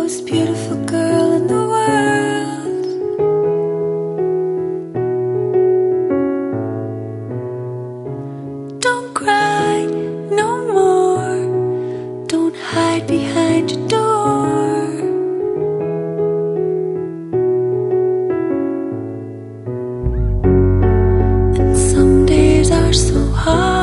most beautiful girl in the world. Don't cry no more. Don't hide behind your door. And some days are so hard.